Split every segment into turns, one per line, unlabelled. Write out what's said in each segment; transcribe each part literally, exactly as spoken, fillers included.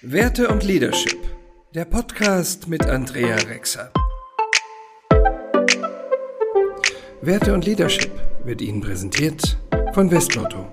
Werte und Leadership, der Podcast mit Andrea Rexer. Werte und Leadership wird Ihnen präsentiert von Westlotto.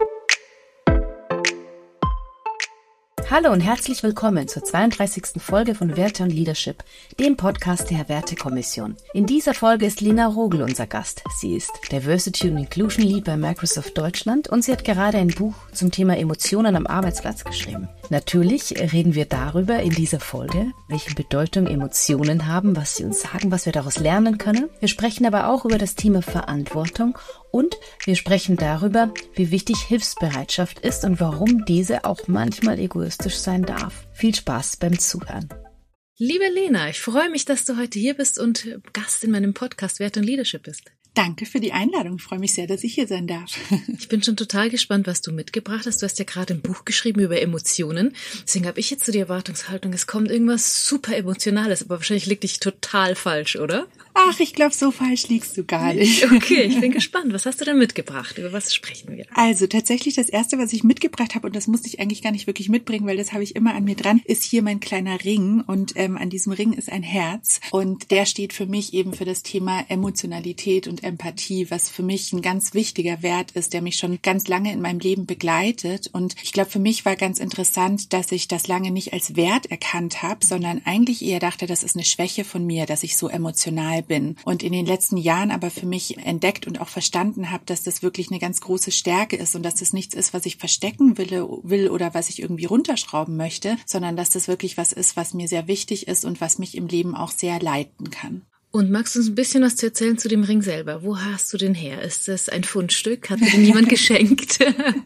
Hallo und herzlich willkommen zur zweiunddreißigsten Folge von Werte und Leadership, dem Podcast der Wertekommission. In dieser Folge ist Lena Rogel unser Gast. Sie ist Diversity und Inclusion Lead bei Microsoft Deutschland und sie hat gerade ein Buch zum Thema Emotionen am Arbeitsplatz geschrieben. Natürlich reden wir darüber in dieser Folge, welche Bedeutung Emotionen haben, was sie uns sagen, was wir daraus lernen können. Wir sprechen aber auch über das Thema Verantwortung und wir sprechen darüber, wie wichtig Hilfsbereitschaft ist und warum diese auch manchmal egoistisch sein darf. Viel Spaß beim Zuhören. Liebe Lena, ich freue mich, dass du heute hier bist und Gast in meinem Podcast Werte und Leadership bist.
Danke für die Einladung. Ich freue mich sehr, dass ich hier sein darf.
Ich bin schon total gespannt, was du mitgebracht hast. Du hast ja gerade ein Buch geschrieben über Emotionen. Deswegen habe ich jetzt so die Erwartungshaltung, es kommt irgendwas super Emotionales. Aber wahrscheinlich liegt dich total falsch, oder?
Ach, ich glaube, so falsch liegst du gar nicht.
Okay, ich bin gespannt. Was hast du denn mitgebracht? Über was sprechen wir?
Also tatsächlich das Erste, was ich mitgebracht habe, und das musste ich eigentlich gar nicht wirklich mitbringen, weil das habe ich immer an mir dran, ist hier mein kleiner Ring. Und ähm, an diesem Ring ist ein Herz. Und der steht für mich eben für das Thema Emotionalität und Empathie, was für mich ein ganz wichtiger Wert ist, der mich schon ganz lange in meinem Leben begleitet. Und ich glaube, für mich war ganz interessant, dass ich das lange nicht als Wert erkannt habe, sondern eigentlich eher dachte, das ist eine Schwäche von mir, dass ich so emotional bin. Und in den letzten Jahren aber für mich entdeckt und auch verstanden habe, dass das wirklich eine ganz große Stärke ist und dass das nichts ist, was ich verstecken will, will oder was ich irgendwie runterschrauben möchte, sondern dass das wirklich was ist, was mir sehr wichtig ist und was mich im Leben auch sehr leiten kann.
Und magst du uns ein bisschen was zu erzählen zu dem Ring selber? Wo hast du den her? Ist das ein Fundstück? Hat dir den jemand geschenkt?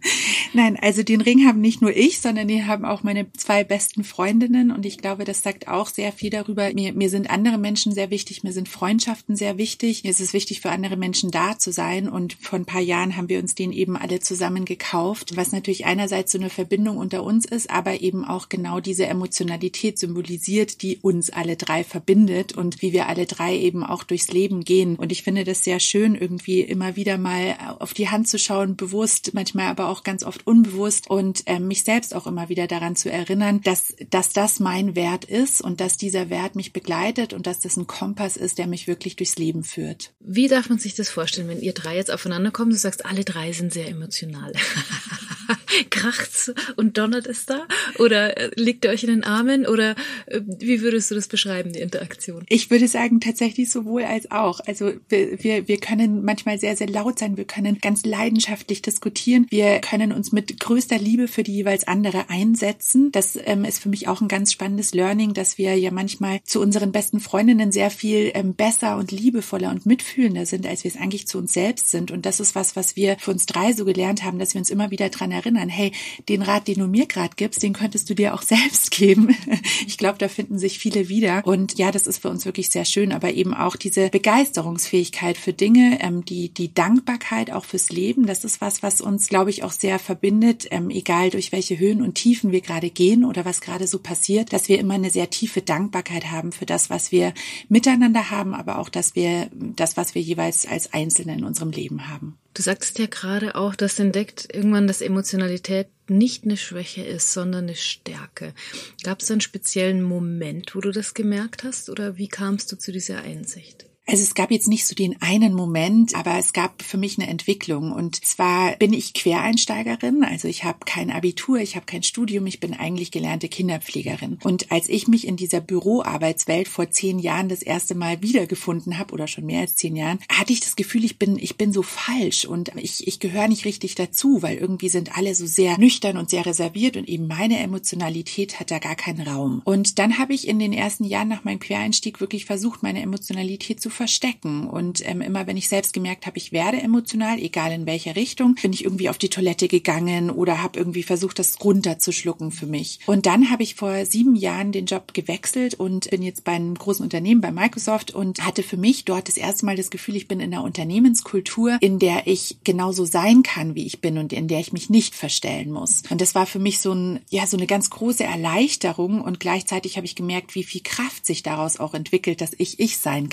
Nein, also den Ring haben nicht nur ich, sondern den haben auch meine zwei besten Freundinnen. Und ich glaube, das sagt auch sehr viel darüber. Mir, mir sind andere Menschen sehr wichtig, mir sind Freundschaften sehr wichtig. Mir ist es wichtig, für andere Menschen da zu sein. Und vor ein paar Jahren haben wir uns den eben alle zusammen gekauft, was natürlich einerseits so eine Verbindung unter uns ist, aber eben auch genau diese Emotionalität symbolisiert, die uns alle drei verbindet und wie wir alle drei eben auch durchs Leben gehen. Und ich finde das sehr schön, irgendwie immer wieder mal auf die Hand zu schauen, bewusst, manchmal aber auch ganz oft unbewusst und äh, mich selbst auch immer wieder daran zu erinnern, dass, dass das mein Wert ist und dass dieser Wert mich begleitet und dass das ein Kompass ist, der mich wirklich durchs Leben führt.
Wie darf man sich das vorstellen, wenn ihr drei jetzt aufeinander kommt, du sagst, alle drei sind sehr emotional. Kracht's und donnert es da? Oder liegt ihr euch in den Armen? Oder wie würdest du das beschreiben, die Interaktion?
Ich würde sagen, tatsächlich sowohl als auch. Also wir, wir, wir können manchmal sehr, sehr laut sein. Wir können ganz leidenschaftlich diskutieren. Wir können uns mit größter Liebe für die jeweils andere einsetzen. Das ähm, ist für mich auch ein ganz spannendes Learning, dass wir ja manchmal zu unseren besten Freundinnen sehr viel ähm, besser und liebevoller und mitfühlender sind, als wir es eigentlich zu uns selbst sind. Und das ist was, was wir für uns drei so gelernt haben, dass wir uns immer wieder dran erinnern, hey, den Rat, den du mir gerade gibst, den könntest du dir auch selbst geben. Ich glaube, da finden sich viele wieder. Und ja, das ist für uns wirklich sehr schön, aber eben auch diese Begeisterungsfähigkeit für Dinge, ähm, die, die Dankbarkeit auch fürs Leben, das ist was, was uns, glaube ich, auch sehr verbindet, ähm, egal durch welche Höhen und Tiefen wir gerade gehen oder was gerade so passiert, dass wir immer eine sehr tiefe Dankbarkeit haben für das, was wir miteinander haben, aber auch, dass wir das, was wir jeweils als Einzelne in unserem Leben haben.
Du sagtest ja gerade auch, dass entdeckt irgendwann, dass Emotionalität nicht eine Schwäche ist, sondern eine Stärke. Gab es einen speziellen Moment, wo du das gemerkt hast, oder wie kamst du zu dieser Einsicht?
Also es gab jetzt nicht so den einen Moment, aber es gab für mich eine Entwicklung. Und zwar bin ich Quereinsteigerin, also ich habe kein Abitur, ich habe kein Studium, ich bin eigentlich gelernte Kinderpflegerin. Und als ich mich in dieser Büroarbeitswelt vor zehn Jahren das erste Mal wiedergefunden habe, oder schon mehr als zehn Jahren, hatte ich das Gefühl, ich bin ich bin so falsch und ich, ich gehöre nicht richtig dazu, weil irgendwie sind alle so sehr nüchtern und sehr reserviert und eben meine Emotionalität hat da gar keinen Raum. Und dann habe ich in den ersten Jahren nach meinem Quereinstieg wirklich versucht, meine Emotionalität zu verstecken. Und ähm, immer wenn ich selbst gemerkt habe, ich werde emotional, egal in welcher Richtung, bin ich irgendwie auf die Toilette gegangen oder habe irgendwie versucht, das runterzuschlucken für mich. Und dann habe ich vor sieben Jahren den Job gewechselt und bin jetzt bei einem großen Unternehmen, bei Microsoft, und hatte für mich dort das erste Mal das Gefühl, ich bin in einer Unternehmenskultur, in der ich genauso sein kann, wie ich bin und in der ich mich nicht verstellen muss. Und das war für mich so ein, ja, so eine ganz große Erleichterung und gleichzeitig habe ich gemerkt, wie viel Kraft sich daraus auch entwickelt, dass ich ich sein kann. Und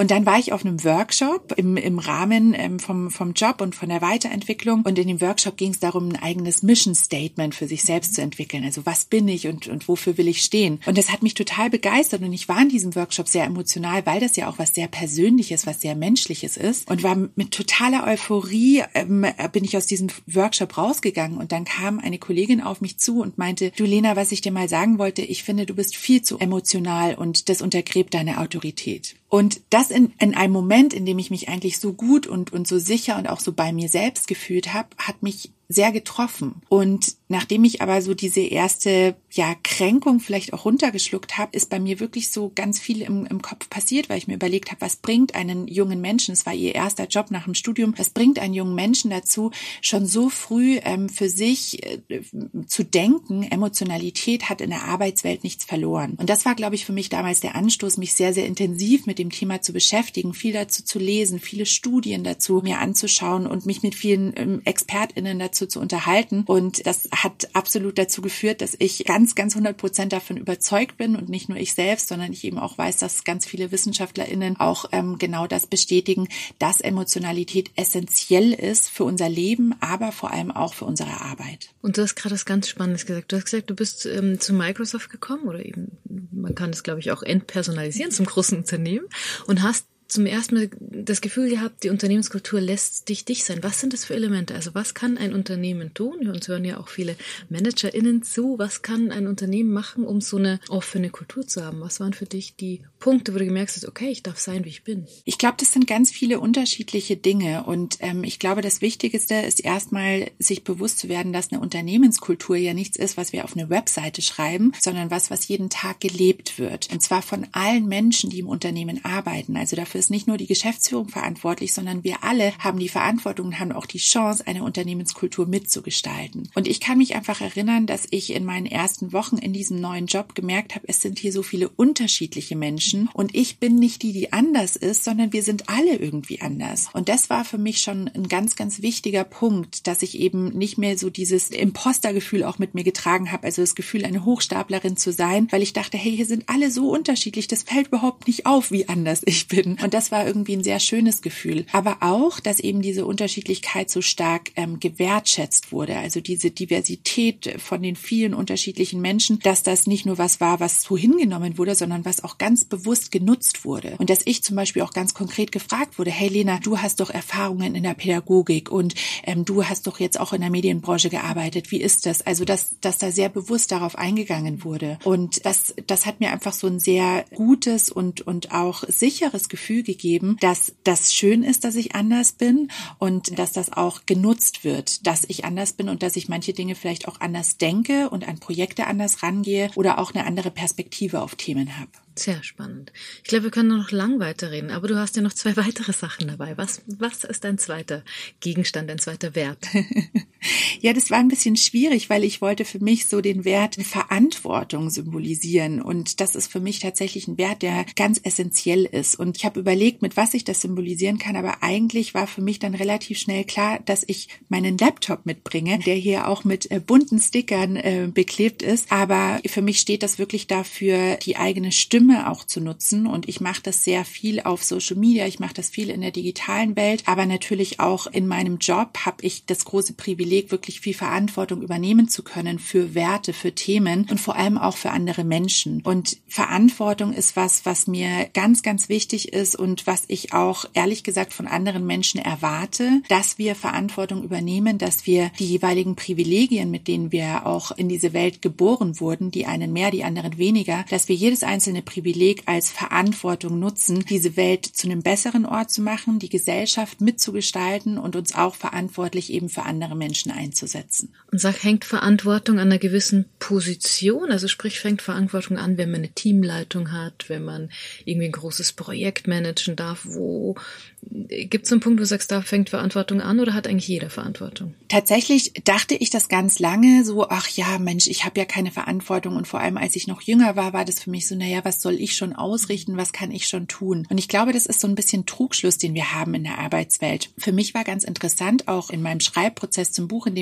Und dann war ich auf einem Workshop im, im Rahmen ähm, vom, vom Job und von der Weiterentwicklung. Und in dem Workshop ging es darum, ein eigenes Mission Statement für sich selbst zu entwickeln. Also was bin ich und, und wofür will ich stehen? Und das hat mich total begeistert. Und ich war in diesem Workshop sehr emotional, weil das ja auch was sehr Persönliches, was sehr Menschliches ist. Und war mit totaler Euphorie, ähm, bin ich aus diesem Workshop rausgegangen. Und dann kam eine Kollegin auf mich zu und meinte, du Lena, was ich dir mal sagen wollte, ich finde, du bist viel zu emotional und das untergräbt deine Autorität. Und das in, in einem Moment, in dem ich mich eigentlich so gut und, und so sicher und auch so bei mir selbst gefühlt habe, hat mich sehr getroffen. Und nachdem ich aber so diese erste ja Kränkung vielleicht auch runtergeschluckt habe, ist bei mir wirklich so ganz viel im, im Kopf passiert, weil ich mir überlegt habe, was bringt einen jungen Menschen, es war ihr erster Job nach dem Studium, was bringt einen jungen Menschen dazu, schon so früh ähm, für sich äh, zu denken, Emotionalität hat in der Arbeitswelt nichts verloren. Und das war, glaube ich, für mich damals der Anstoß, mich sehr, sehr intensiv mit dem Thema zu beschäftigen, viel dazu zu lesen, viele Studien dazu mir anzuschauen und mich mit vielen ähm, ExpertInnen dazu zu unterhalten. Und das hat absolut dazu geführt, dass ich ganz, ganz hundert Prozent davon überzeugt bin und nicht nur ich selbst, sondern ich eben auch weiß, dass ganz viele WissenschaftlerInnen auch ähm, genau das bestätigen, dass Emotionalität essentiell ist für unser Leben, aber vor allem auch für unsere Arbeit.
Und du hast gerade was ganz Spannendes gesagt. Du hast gesagt, du bist ähm, zu Microsoft gekommen oder eben, man kann das, glaube ich, auch entpersonalisieren zum großen Unternehmen und hast zum ersten Mal das Gefühl gehabt, die Unternehmenskultur lässt dich dich sein. Was sind das für Elemente? Also was kann ein Unternehmen tun? Uns hören ja auch viele ManagerInnen zu. Was kann ein Unternehmen machen, um so eine offene Kultur zu haben? Was waren für dich die Punkte, wo du gemerkt hast, okay, ich darf sein, wie ich bin?
Ich glaube, das sind ganz viele unterschiedliche Dinge. Und ähm, ich glaube, das Wichtigste ist erstmal, sich bewusst zu werden, dass eine Unternehmenskultur ja nichts ist, was wir auf eine Webseite schreiben, sondern was, was jeden Tag gelebt wird. Und zwar von allen Menschen, die im Unternehmen arbeiten. Also dafür ist nicht nur die Geschäftsführung verantwortlich, sondern wir alle haben die Verantwortung und haben auch die Chance, eine Unternehmenskultur mitzugestalten. Und ich kann mich einfach erinnern, dass ich in meinen ersten Wochen in diesem neuen Job gemerkt habe, es sind hier so viele unterschiedliche Menschen und ich bin nicht die, die anders ist, sondern wir sind alle irgendwie anders. Und das war für mich schon ein ganz, ganz wichtiger Punkt, dass ich eben nicht mehr so dieses Impostergefühl auch mit mir getragen habe, also das Gefühl, eine Hochstaplerin zu sein, weil ich dachte, hey, hier sind alle so unterschiedlich, das fällt überhaupt nicht auf, wie anders ich bin. Und das war irgendwie ein sehr schönes Gefühl. Aber auch, dass eben diese Unterschiedlichkeit so stark ähm, gewertschätzt wurde. Also diese Diversität von den vielen unterschiedlichen Menschen, dass das nicht nur was war, was so hingenommen wurde, sondern was auch ganz bewusst genutzt wurde. Und dass ich zum Beispiel auch ganz konkret gefragt wurde, hey Lena, du hast doch Erfahrungen in der Pädagogik und ähm, du hast doch jetzt auch in der Medienbranche gearbeitet. Wie ist das? Also, dass, dass da sehr bewusst darauf eingegangen wurde. Und das, das hat mir einfach so ein sehr gutes und, und auch sicheres Gefühl gegeben, dass das schön ist, dass ich anders bin und dass das auch genutzt wird, dass ich anders bin und dass ich manche Dinge vielleicht auch anders denke und an Projekte anders rangehe oder auch eine andere Perspektive auf Themen habe.
Sehr spannend. Ich glaube, wir können noch lang weiterreden, aber du hast ja noch zwei weitere Sachen dabei. Was, was ist dein zweiter Gegenstand, dein zweiter Wert?
Ja, das war ein bisschen schwierig, weil ich wollte für mich so den Wert Verantwortung symbolisieren und das ist für mich tatsächlich ein Wert, der ganz essentiell ist und ich habe überlegt, mit was ich das symbolisieren kann, aber eigentlich war für mich dann relativ schnell klar, dass ich meinen Laptop mitbringe, der hier auch mit äh, bunten Stickern äh, beklebt ist, aber für mich steht das wirklich dafür, die eigene Stimme auch zu nutzen und ich mache das sehr viel auf Social Media, ich mache das viel in der digitalen Welt, aber natürlich auch in meinem Job habe ich das große Privileg, wirklich viel Verantwortung übernehmen zu können für Werte, für Themen und vor allem auch für andere Menschen. Und Verantwortung ist was, was mir ganz, ganz wichtig ist und was ich auch ehrlich gesagt von anderen Menschen erwarte, dass wir Verantwortung übernehmen, dass wir die jeweiligen Privilegien, mit denen wir auch in diese Welt geboren wurden, die einen mehr, die anderen weniger, dass wir jedes einzelne Privileg als Verantwortung nutzen, diese Welt zu einem besseren Ort zu machen, die Gesellschaft mitzugestalten und uns auch verantwortlich eben für andere Menschen einzusetzen.
Und sag, hängt Verantwortung an einer gewissen Position? Also sprich, fängt Verantwortung an, wenn man eine Teamleitung hat, wenn man irgendwie ein großes Projekt managen darf, wo gibt es einen Punkt, wo du sagst, da fängt Verantwortung an oder hat eigentlich jeder Verantwortung?
Tatsächlich dachte ich das ganz lange so, ach ja, Mensch, ich habe ja keine Verantwortung und vor allem als ich noch jünger war, war das für mich so, naja, was soll ich schon ausrichten, was kann ich schon tun? Und ich glaube, das ist so ein bisschen Trugschluss, den wir haben in der Arbeitswelt. Für mich war ganz interessant, auch in meinem Schreibprozess zum Buch, in dem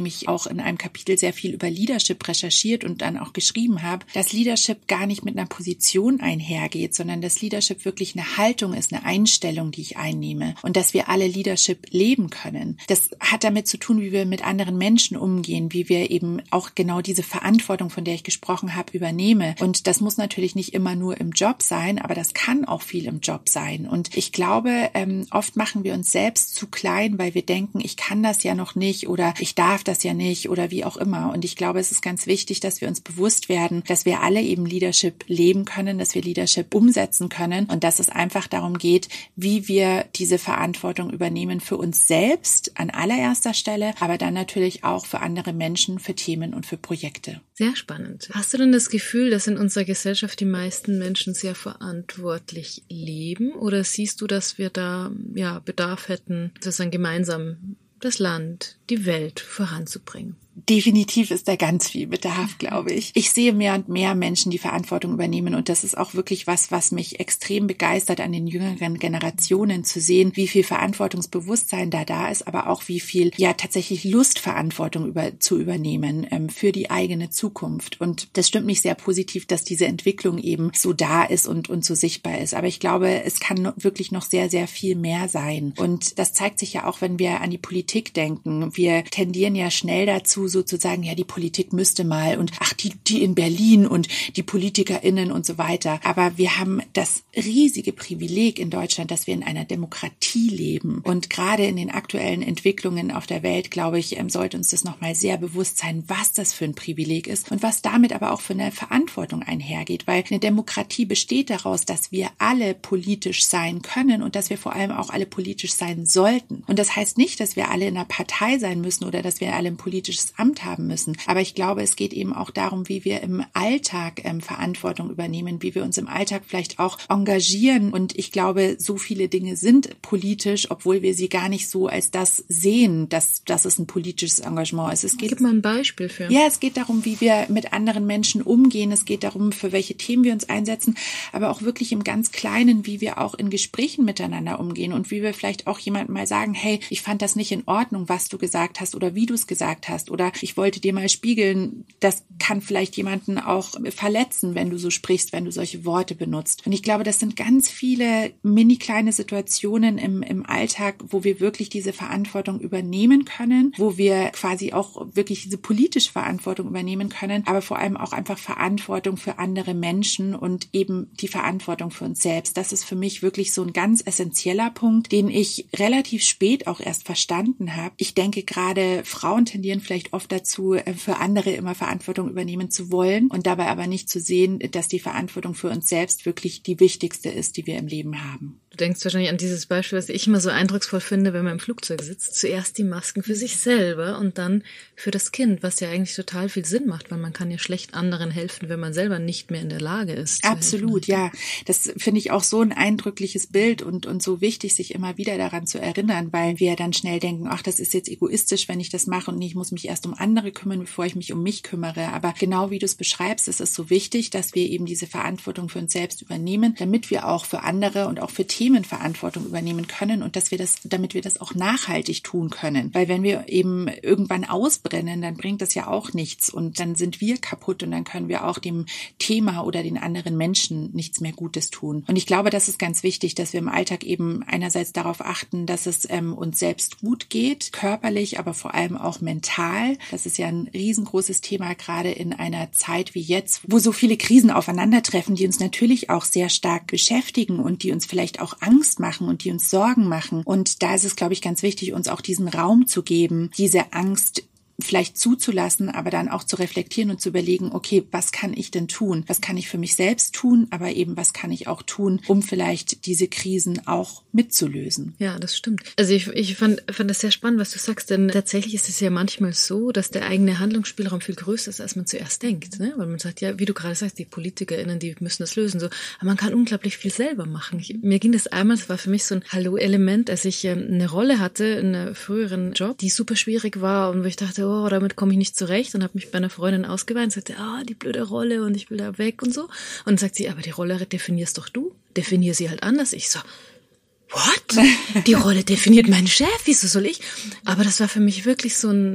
ich auch in einem Kapitel sehr viel über Leadership recherchiert und dann auch geschrieben habe, dass Leadership gar nicht mit einer Position einhergeht, sondern dass Leadership wirklich eine Haltung ist, eine Einstellung, die ich einnehme und dass wir alle Leadership leben können. Das hat damit zu tun, wie wir mit anderen Menschen umgehen, wie wir eben auch genau diese Verantwortung, von der ich gesprochen habe, übernehmen. Und das muss natürlich nicht immer nur im Job sein, aber das kann auch viel im Job sein. Und ich glaube, ähm, oft machen wir uns selbst zu klein, weil wir denken, ich kann das ja noch nicht oder ich darf das ja nicht oder wie auch immer. Und ich glaube, es ist ganz wichtig, dass wir uns bewusst werden, dass wir alle eben Leadership leben können, dass wir Leadership umsetzen können und dass es einfach darum geht, wie wir diese Verantwortung übernehmen für uns selbst an allererster Stelle, aber dann natürlich auch für andere Menschen, für Themen und für Projekte.
Sehr spannend. Hast du denn das Gefühl, dass in unserer Gesellschaft die meisten Menschen sehr verantwortlich leben? Oder siehst du, dass wir da ja Bedarf hätten, sozusagen gemeinsam das Land, die Welt voranzubringen?
Definitiv ist da ganz viel Bedarf, glaube ich. Ich sehe mehr und mehr Menschen, die Verantwortung übernehmen und das ist auch wirklich was, was mich extrem begeistert an den jüngeren Generationen zu sehen, wie viel Verantwortungsbewusstsein da da ist, aber auch wie viel ja tatsächlich Lust, Verantwortung über, zu übernehmen ähm, für die eigene Zukunft. Und das stimmt mich sehr positiv, dass diese Entwicklung eben so da ist und, und so sichtbar ist. Aber ich glaube, es kann wirklich noch sehr, sehr viel mehr sein. Und das zeigt sich ja auch, wenn wir an die Politik denken. Wir tendieren ja schnell dazu, sozusagen, ja, die Politik müsste mal und ach, die, die in Berlin und die PolitikerInnen und so weiter. Aber wir haben das riesige Privileg in Deutschland, dass wir in einer Demokratie leben. Und gerade in den aktuellen Entwicklungen auf der Welt, glaube ich, sollte uns das nochmal sehr bewusst sein, was das für ein Privileg ist und was damit aber auch für eine Verantwortung einhergeht. Weil eine Demokratie besteht daraus, dass wir alle politisch sein können und dass wir vor allem auch alle politisch sein sollten. Und das heißt nicht, dass wir alle in einer Partei sein müssen oder dass wir alle ein politisches Amt haben müssen. Aber ich glaube, es geht eben auch darum, wie wir im Alltag ähm, Verantwortung übernehmen, wie wir uns im Alltag vielleicht auch engagieren. Und ich glaube, so viele Dinge sind politisch, obwohl wir sie gar nicht so als das sehen, dass, dass es ein politisches Engagement ist. Es geht,
Gib mal ein Beispiel für.
Ja, es geht darum, wie wir mit anderen Menschen umgehen. Es geht darum, für welche Themen wir uns einsetzen, aber auch wirklich im ganz Kleinen, wie wir auch in Gesprächen miteinander umgehen und wie wir vielleicht auch jemandem mal sagen, hey, ich fand das nicht in Ordnung, was du gesagt hast oder wie du es gesagt hast oder ich wollte dir mal spiegeln, das kann vielleicht jemanden auch verletzen, wenn du so sprichst, wenn du solche Worte benutzt. Und ich glaube, das sind ganz viele mini kleine Situationen im, im Alltag, wo wir wirklich diese Verantwortung übernehmen können, wo wir quasi auch wirklich diese politische Verantwortung übernehmen können, aber vor allem auch einfach Verantwortung für andere Menschen und eben die Verantwortung für uns selbst. Das ist für mich wirklich so ein ganz essentieller Punkt, den ich relativ spät auch erst verstanden habe. Ich denke, gerade Frauen tendieren vielleicht oft dazu, für andere immer Verantwortung übernehmen zu wollen und dabei aber nicht zu sehen, dass die Verantwortung für uns selbst wirklich die wichtigste ist, die wir im Leben haben.
Du denkst wahrscheinlich an dieses Beispiel, was ich immer so eindrucksvoll finde, wenn man im Flugzeug sitzt. Zuerst die Masken für sich selber und dann für das Kind, was ja eigentlich total viel Sinn macht, weil man kann ja schlecht anderen helfen, wenn man selber nicht mehr in der Lage ist.
Absolut, ja. Das finde ich auch so ein eindrückliches Bild und, und so wichtig, sich immer wieder daran zu erinnern, weil wir dann schnell denken, ach, das ist jetzt egoistisch, wenn ich das mache und ich muss mich erst um andere kümmern, bevor ich mich um mich kümmere. Aber genau wie du es beschreibst, ist es so wichtig, dass wir eben diese Verantwortung für uns selbst übernehmen, damit wir auch für andere und auch für Themen Verantwortung übernehmen können und dass wir das, damit wir das auch nachhaltig tun können. Weil wenn wir eben irgendwann ausbrennen, dann bringt das ja auch nichts und dann sind wir kaputt und dann können wir auch dem Thema oder den anderen Menschen nichts mehr Gutes tun. Und ich glaube, das ist ganz wichtig, dass wir im Alltag eben einerseits darauf achten, dass es ähm, uns selbst gut geht, körperlich, aber vor allem auch mental. Das ist ja ein riesengroßes Thema, gerade in einer Zeit wie jetzt, wo so viele Krisen aufeinandertreffen, die uns natürlich auch sehr stark beschäftigen und die uns vielleicht auch Angst machen und die uns Sorgen machen. Und da ist es, glaube ich, ganz wichtig, uns auch diesen Raum zu geben, diese Angst vielleicht zuzulassen, aber dann auch zu reflektieren und zu überlegen, okay, was kann ich denn tun? Was kann ich für mich selbst tun? Aber eben, was kann ich auch tun, um vielleicht diese Krisen auch mitzulösen?
Ja, das stimmt. Also ich, ich fand, fand das sehr spannend, was du sagst, denn tatsächlich ist es ja manchmal so, dass der eigene Handlungsspielraum viel größer ist, als man zuerst denkt, ne? Weil man sagt, ja, wie du gerade sagst, die PolitikerInnen, die müssen das lösen, so. Aber man kann unglaublich viel selber machen. Ich, mir ging das einmal, das war für mich so ein Hallo-Element, als ich ähm, eine Rolle hatte in einem früheren Job, die super schwierig war und wo ich dachte, oh, damit komme ich nicht zurecht und habe mich bei einer Freundin ausgeweint und sagte, ah, die blöde Rolle und ich will da weg und so. Und dann sagt sie, aber die Rolle definierst doch du. Definier sie halt anders. Ich so, what? Die Rolle definiert mein Chef, wieso soll ich? Aber das war für mich wirklich so ein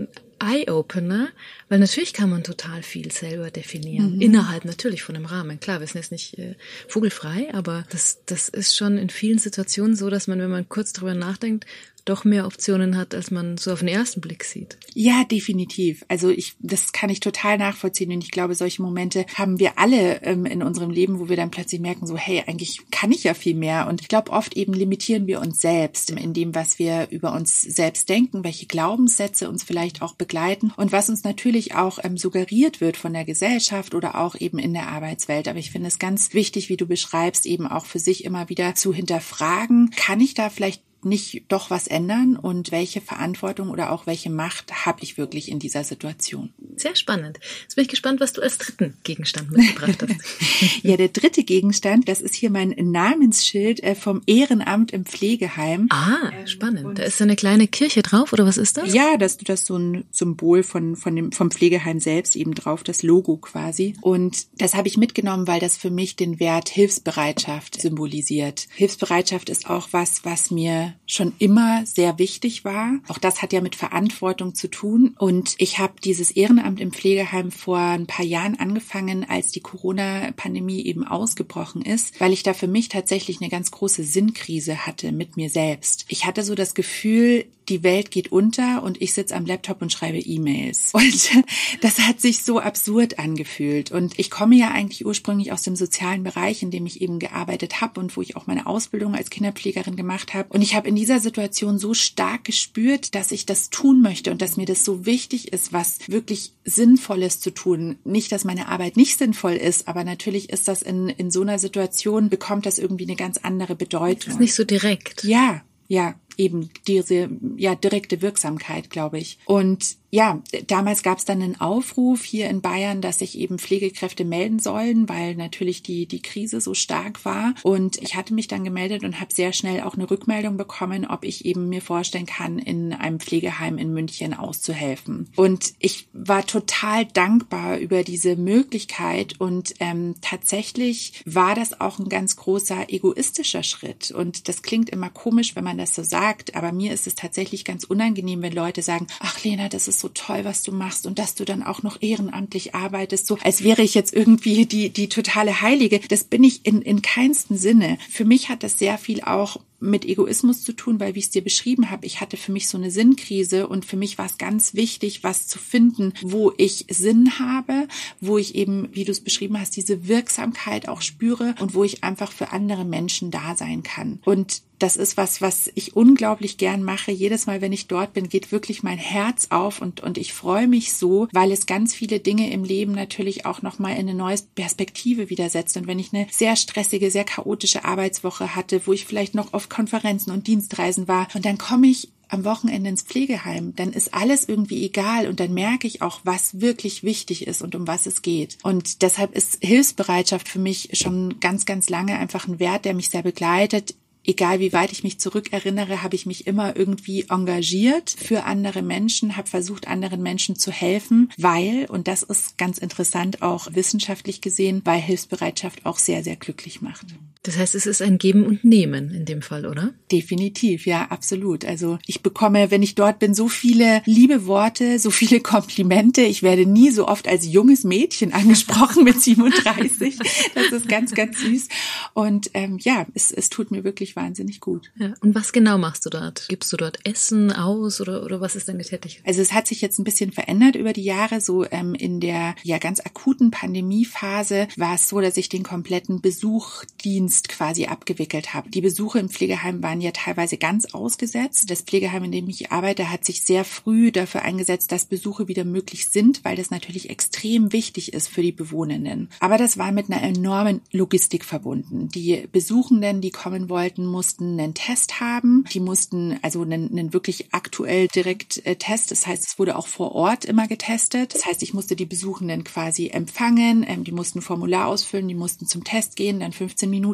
Eye-Opener, weil natürlich kann man total viel selber definieren, mhm. innerhalb natürlich von einem Rahmen. Klar, wir sind jetzt nicht äh, vogelfrei, aber das, das ist schon in vielen Situationen so, dass man, wenn man kurz drüber nachdenkt, doch mehr Optionen hat, als man so auf den ersten Blick sieht.
Ja, definitiv. Also ich, das kann ich total nachvollziehen und ich glaube, solche Momente haben wir alle ähm, in unserem Leben, wo wir dann plötzlich merken, so hey, eigentlich kann ich ja viel mehr. Und ich glaube, oft eben limitieren wir uns selbst in dem, was wir über uns selbst denken, welche Glaubenssätze uns vielleicht auch begleiten und was uns natürlich auch ähm, suggeriert wird von der Gesellschaft oder auch eben in der Arbeitswelt. Aber ich finde es ganz wichtig, wie du beschreibst, eben auch für sich immer wieder zu hinterfragen, kann ich da vielleicht nicht doch was ändern und welche Verantwortung oder auch welche Macht habe ich wirklich in dieser Situation?
Sehr spannend. Jetzt bin ich gespannt, was du als dritten Gegenstand mitgebracht hast.
Ja, der dritte Gegenstand, das ist hier mein Namensschild vom Ehrenamt im Pflegeheim.
Ah, spannend. Und da ist so eine kleine Kirche drauf, oder was ist das?
Ja, das ist das so ein Symbol von, von dem, vom Pflegeheim selbst eben drauf, das Logo quasi. Und das habe ich mitgenommen, weil das für mich den Wert Hilfsbereitschaft symbolisiert. Hilfsbereitschaft ist auch was, was mir schon immer sehr wichtig war. Auch das hat ja mit Verantwortung zu tun. Und ich habe dieses Ehrenamt im Pflegeheim vor ein paar Jahren angefangen, als die Corona-Pandemie eben ausgebrochen ist, weil ich da für mich tatsächlich eine ganz große Sinnkrise hatte mit mir selbst. Ich hatte so das Gefühl, die Welt geht unter und ich sitze am Laptop und schreibe E-Mails. Und das hat sich so absurd angefühlt. Und ich komme ja eigentlich ursprünglich aus dem sozialen Bereich, in dem ich eben gearbeitet habe und wo ich auch meine Ausbildung als Kinderpflegerin gemacht habe. Und ich habe in dieser Situation so stark gespürt, dass ich das tun möchte und dass mir das so wichtig ist, was wirklich Sinnvolles zu tun. Nicht, dass meine Arbeit nicht sinnvoll ist, aber natürlich ist das in, in so einer Situation, bekommt das irgendwie eine ganz andere Bedeutung.
Das ist nicht so direkt.
Ja, ja. Eben diese ja direkte Wirksamkeit, glaube ich. Und ja, damals gab es dann einen Aufruf hier in Bayern, dass sich eben Pflegekräfte melden sollen, weil natürlich die die Krise so stark war. Und ich hatte mich dann gemeldet und habe sehr schnell auch eine Rückmeldung bekommen, ob ich eben mir vorstellen kann, in einem Pflegeheim in München auszuhelfen. Und ich war total dankbar über diese Möglichkeit und ähm, tatsächlich war das auch ein ganz großer egoistischer Schritt. Und das klingt immer komisch, wenn man das so sagt, aber mir ist es tatsächlich ganz unangenehm, wenn Leute sagen, ach Lena, das ist so toll, was du machst und dass du dann auch noch ehrenamtlich arbeitest, so als wäre ich jetzt irgendwie die die totale Heilige. Das bin ich in in keinsten Sinne. Für mich hat das sehr viel auch mit Egoismus zu tun, weil, wie ich es dir beschrieben habe, ich hatte für mich so eine Sinnkrise und für mich war es ganz wichtig, was zu finden, wo ich Sinn habe, wo ich eben, wie du es beschrieben hast, diese Wirksamkeit auch spüre und wo ich einfach für andere Menschen da sein kann. Und das ist was, was ich unglaublich gern mache. Jedes Mal, wenn ich dort bin, geht wirklich mein Herz auf und, und ich freue mich so, weil es ganz viele Dinge im Leben natürlich auch nochmal in eine neue Perspektive wieder setzt. Und wenn ich eine sehr stressige, sehr chaotische Arbeitswoche hatte, wo ich vielleicht noch auf Konferenzen und Dienstreisen war und dann komme ich am Wochenende ins Pflegeheim, dann ist alles irgendwie egal und dann merke ich auch, was wirklich wichtig ist und um was es geht. Und deshalb ist Hilfsbereitschaft für mich schon ganz, ganz lange einfach ein Wert, der mich sehr begleitet. Egal wie weit ich mich zurückerinnere, habe ich mich immer irgendwie engagiert für andere Menschen, habe versucht, anderen Menschen zu helfen, weil, und das ist ganz interessant auch wissenschaftlich gesehen, weil Hilfsbereitschaft auch sehr, sehr glücklich macht.
Das heißt, es ist ein Geben und Nehmen in dem Fall, oder?
Definitiv, ja, absolut. Also ich bekomme, wenn ich dort bin, so viele liebe Worte, so viele Komplimente. Ich werde nie so oft als junges Mädchen angesprochen mit siebenunddreißig. Das ist ganz, ganz süß. Und ähm, ja, es, es tut mir wirklich wahnsinnig gut.
Ja. Und was genau machst du dort? Gibst du dort Essen aus oder oder was ist deine Tätigkeit?
Also es hat sich jetzt ein bisschen verändert über die Jahre. So ähm, in der ja ganz akuten Pandemiephase war es so, dass ich den kompletten Besuchdienst quasi abgewickelt habe. Die Besuche im Pflegeheim waren ja teilweise ganz ausgesetzt. Das Pflegeheim, in dem ich arbeite, hat sich sehr früh dafür eingesetzt, dass Besuche wieder möglich sind, weil das natürlich extrem wichtig ist für die Bewohnenden. Aber das war mit einer enormen Logistik verbunden. Die Besuchenden, die kommen wollten, mussten einen Test haben. Die mussten also einen, einen wirklich aktuell direkt äh, Test. Das heißt, es wurde auch vor Ort immer getestet. Das heißt, ich musste die Besuchenden quasi empfangen. Ähm, die mussten ein Formular ausfüllen, die mussten zum Test gehen, dann fünfzehn Minuten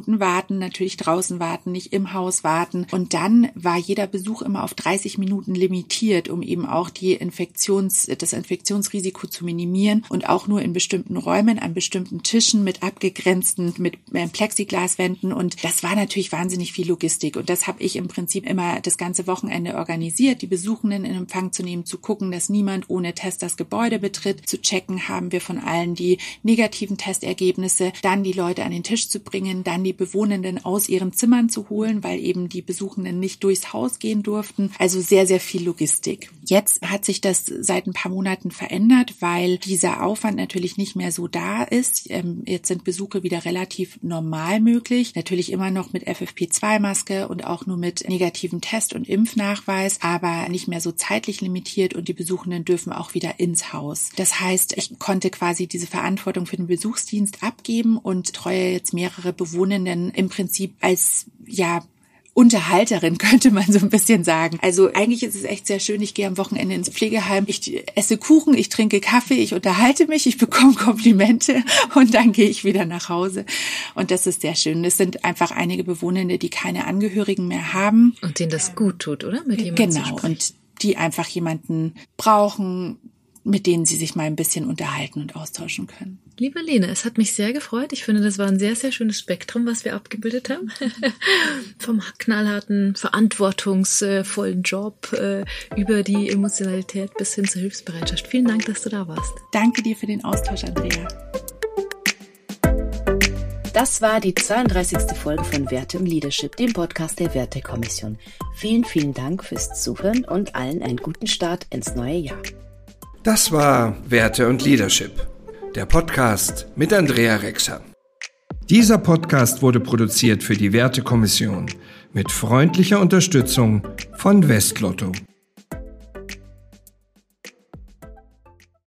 Minuten warten, natürlich draußen warten, nicht im Haus warten. Und dann war jeder Besuch immer auf dreißig Minuten limitiert, um eben auch die Infektions, das Infektionsrisiko zu minimieren und auch nur in bestimmten Räumen, an bestimmten Tischen mit abgegrenzten, mit Plexiglaswänden. Und das war natürlich wahnsinnig viel Logistik. Und das habe ich im Prinzip immer das ganze Wochenende organisiert, die Besuchenden in Empfang zu nehmen, zu gucken, dass niemand ohne Test das Gebäude betritt, zu checken, haben wir von allen die negativen Testergebnisse, dann die Leute an den Tisch zu bringen, dann die Bewohnenden aus ihren Zimmern zu holen, weil eben die Besuchenden nicht durchs Haus gehen durften. Also sehr, sehr viel Logistik. Jetzt hat sich das seit ein paar Monaten verändert, weil dieser Aufwand natürlich nicht mehr so da ist. Jetzt sind Besuche wieder relativ normal möglich. Natürlich immer noch mit F F P zwei Maske und auch nur mit negativem Test und Impfnachweis, aber nicht mehr so zeitlich limitiert und die Besuchenden dürfen auch wieder ins Haus. Das heißt, ich konnte quasi diese Verantwortung für den Besuchsdienst abgeben und treue jetzt mehrere Bewohnenden im Prinzip als, ja, Unterhalterin, könnte man so ein bisschen sagen. Also eigentlich ist es echt sehr schön. Ich gehe am Wochenende ins Pflegeheim, ich esse Kuchen, ich trinke Kaffee, ich unterhalte mich, ich bekomme Komplimente und dann gehe ich wieder nach Hause. Und das ist sehr schön. Es sind einfach einige Bewohnende, die keine Angehörigen mehr haben.
Und denen das gut tut, oder? Mit jemandem
genau, zu sprechen. Und die einfach jemanden brauchen, mit denen sie sich mal ein bisschen unterhalten und austauschen können.
Liebe Lene, es hat mich sehr gefreut. Ich finde, das war ein sehr, sehr schönes Spektrum, was wir abgebildet haben. Vom knallharten, verantwortungsvollen Job äh, über die Emotionalität bis hin zur Hilfsbereitschaft. Vielen Dank, dass du da warst.
Danke dir für den Austausch, Andrea.
Das war die zweiunddreißigste Folge von Werte und Leadership, dem Podcast der Wertekommission. Vielen, vielen Dank fürs Zuhören und allen einen guten Start ins neue Jahr.
Das war Werte und Leadership, der Podcast mit Andrea Rexer. Dieser Podcast wurde produziert für die Wertekommission mit freundlicher Unterstützung von Westlotto.